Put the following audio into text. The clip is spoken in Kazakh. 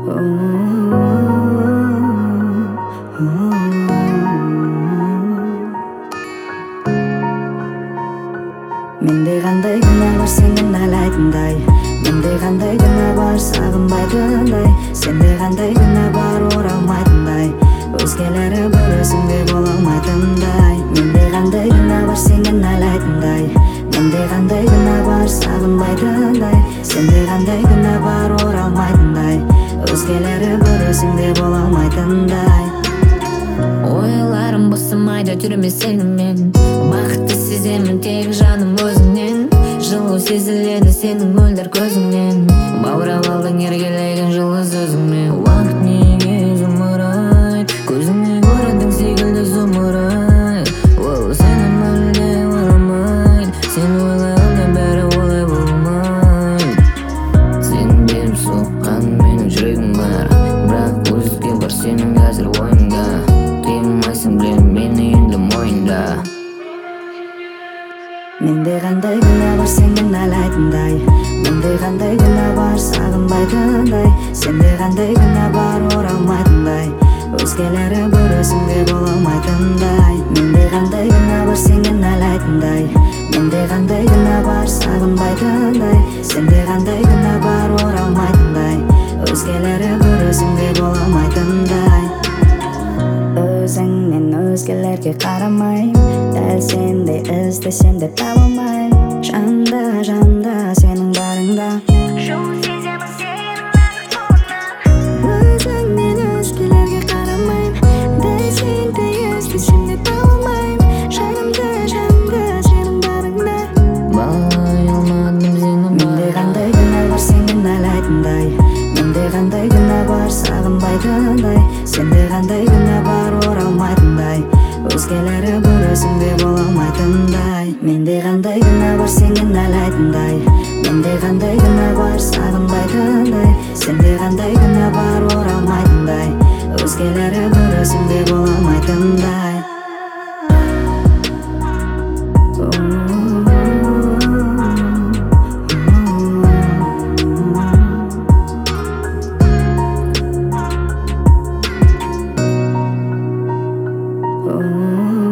Менде кандай күнә бар сенин айлайтындай, менде кандай күнә бар сагынбайтындай, сенде кандай күнә бар оралмайтындай, өзгелери көрөсүңдө боло алмайтындай. Менде кандай күнә бар сенин айлайтындай, менде кандай күнә бар сагынбайтындай, сенде кандай күнә бар оралмайтындай, өзгелери көрөсүңдө боло алмайтындай. Ойларым босамайды жүрмө сенімен, бақытты сеземін тек жаным өзіңнен. Жылу сезіледі сенің мөлдір көзіңнен, баурап алдың еркелеген жылы сөзіңмен. Уақыт неге зымырайды, көзіңе көріндің секілді зымырайды. Ол сені мүлде ойламайды, сен ойлағанда бәрі олай болмайды. Сен беріп соққан менің жүрегім бар, бірақ өзге бар сенің қазір ойыңда. Қимайсың білем мені енді мойында. Менде кандай күнә бар сенин айлайтындай, менде кандай күнә бар сагынбайтындай, сенде кандай күнә бар оралмайтындай, өзгелери көрөсүңдө боло алмайтындай. Менде кандай күнә бар сенин айлайтындай, менде кандай күнә бар сагынбайтындай, сенде кандай күнә бар оралмайтындай, өзгелери көрөсүңдө боло алмайтындай. Өзіңнен өзгелерге қарамайм, дәл сендей іздесем де таба алмайм. Жанда, жанда сенің барыңда, Жылу сеземін сенің нәзік қолыңнан. өзіңнен өзгелерге қарамайм, дәл сендей іздесем де таба алмайм. Жанымда, жанымда сенің барыңда, Бағалай алмадым сені менде қандай күнә бар сенің айлайтындай, менде қандай күнә бар сағынбайтындай, сенде қандай күнә бар оралмайтындай, өзгелері көрөсүңдө боло алмайтындай. Менде кандай күнә бар сенин айлайтындай, менде кандай күнә бар сагынбайтындай, сенде кандай күнә бар оралмайтындай, өзгелері көрөсүңдө боло алмайтындай. Oh